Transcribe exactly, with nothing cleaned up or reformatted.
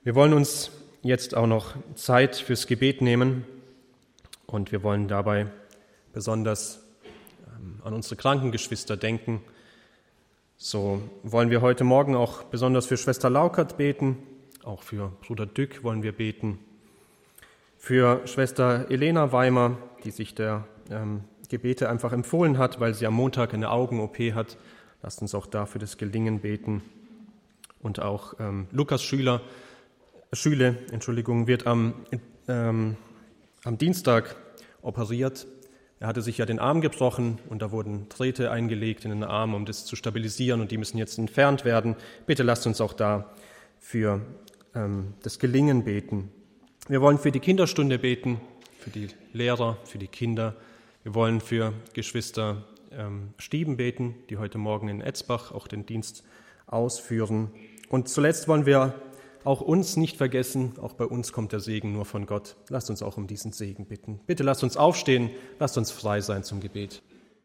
Wir wollen uns jetzt auch noch Zeit fürs Gebet nehmen und wir wollen dabei besonders an unsere kranken Geschwister denken. So wollen wir heute Morgen auch besonders für Schwester Laukert beten, auch für Bruder Dück wollen wir beten, für Schwester Elena Weimer, die sich der ähm, Gebete einfach empfohlen hat, weil sie am Montag eine Augen-O P hat. Lasst uns auch dafür das Gelingen beten. Und auch ähm, Lukas Schüler, Schüle, Entschuldigung, wird am, ähm, am Dienstag operiert. Er hatte sich ja den Arm gebrochen und da wurden Drähte eingelegt in den Arm, um das zu stabilisieren und die müssen jetzt entfernt werden. Bitte lasst uns auch da für ähm, das Gelingen beten. Wir wollen für die Kinderstunde beten, für die Lehrer, für die Kinder. Wir wollen für Geschwister ähm, Stieben beten, die heute Morgen in Etzbach auch den Dienst ausführen. Und zuletzt wollen wir auch uns nicht vergessen, auch bei uns kommt der Segen nur von Gott. Lasst uns auch um diesen Segen bitten. Bitte lasst uns aufstehen, lasst uns frei sein zum Gebet.